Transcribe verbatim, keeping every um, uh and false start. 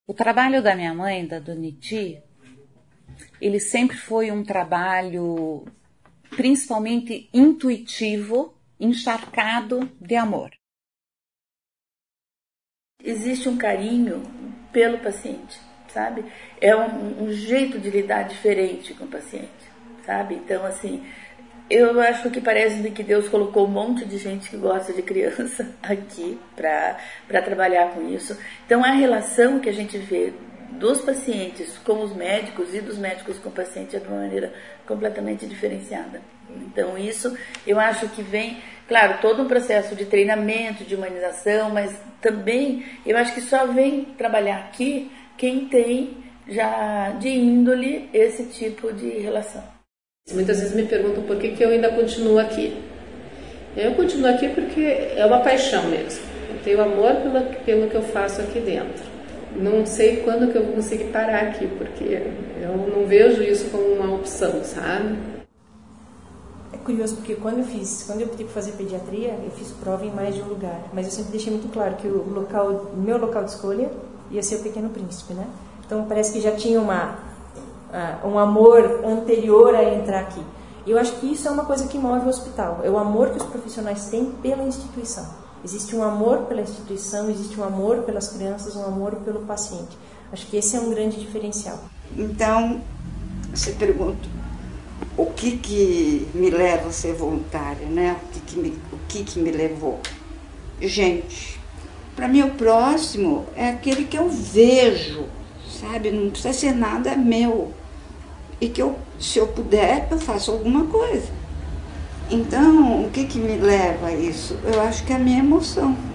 O trabalho da minha mãe, da Dona Iti, ele sempre foi um trabalho principalmente intuitivo, encharcado de amor. Existe um carinho pelo paciente, sabe? É um, um jeito de lidar diferente com o paciente, sabe? Então, assim, eu acho que parece que Deus colocou um monte de gente que gosta de criança aqui para trabalhar com isso. Então, a relação que a gente vê dos pacientes com os médicos e dos médicos com o paciente é de uma maneira completamente diferenciada. Então, isso eu acho que vem, claro, todo um processo de treinamento, de humanização, mas também eu acho que só vem trabalhar aqui quem tem já de índole esse tipo de relação. Muitas vezes me perguntam por que, que eu ainda continuo aqui. Eu continuo aqui porque é uma paixão mesmo. Eu tenho amor pelo, pelo que eu faço aqui dentro. Não sei quando que eu vou conseguir parar aqui, porque eu não vejo isso como uma opção, sabe? É curioso porque quando eu fiz, quando eu pedi para fazer pediatria, eu fiz prova em mais de um lugar. Mas eu sempre deixei muito claro que o local, meu local de escolha ia ser o Pequeno Príncipe, né? Então parece que já tinha uma, uh, um amor anterior a entrar aqui. E eu acho que isso é uma coisa que move o hospital. É o amor que os profissionais têm pela instituição. Existe um amor pela instituição, existe um amor pelas crianças, um amor pelo paciente. Acho que esse é um grande diferencial. Então, você pergunta, o que que me leva a ser voluntária, né? O que que me, o que que me levou? Gente, para mim o próximo é aquele que eu vejo, sabe? Não precisa ser nada meu. E que eu, se eu puder, eu faço alguma coisa. Então, o que que me leva a isso? Eu acho que é a minha emoção.